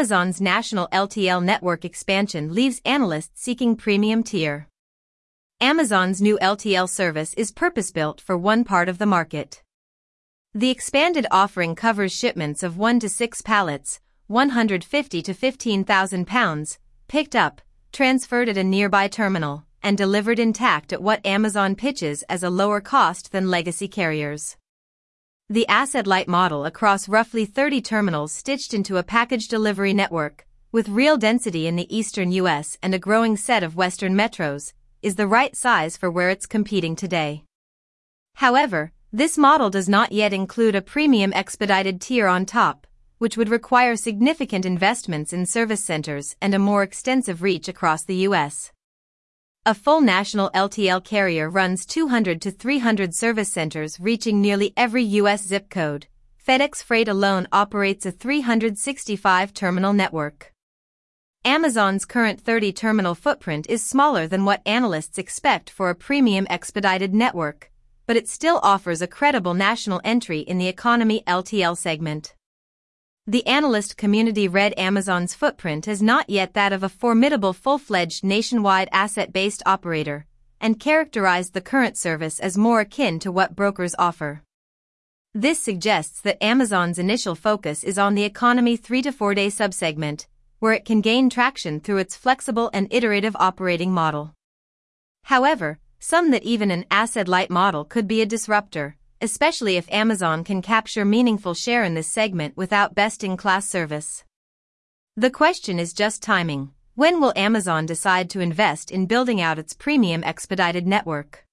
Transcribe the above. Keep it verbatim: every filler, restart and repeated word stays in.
Amazon's national L T L network expansion leaves analysts seeking premium tier. Amazon's new L T L service is purpose-built for one part of the market. The expanded offering covers shipments of one to six pallets, one hundred fifty to fifteen thousand pounds, picked up, transferred at a nearby terminal, and delivered intact at what Amazon pitches as a lower cost than legacy carriers. The asset-light model across roughly thirty terminals stitched into a package delivery network, with real density in the eastern U S and a growing set of western metros, is the right size for where it's competing today. However, this model does not yet include a premium expedited tier on top, which would require significant investments in service centers and a more extensive reach across the U S. A full national L T L carrier runs two hundred to three hundred service centers reaching nearly every U S zip code. FedEx Freight alone operates a three hundred sixty-five terminal network. Amazon's current thirty terminal footprint is smaller than what analysts expect for a premium expedited network, but it still offers a credible national entry in the economy L T L segment. The analyst community read Amazon's footprint as not yet that of a formidable full-fledged nationwide asset-based operator, and characterized the current service as more akin to what brokers offer. This suggests that Amazon's initial focus is on the economy three to four day subsegment, where it can gain traction through its flexible and iterative operating model. However, some that even an asset-light model could be a disruptor, especially if Amazon can capture meaningful share in this segment without best-in-class service. The question is just timing. When will Amazon decide to invest in building out its premium expedited network?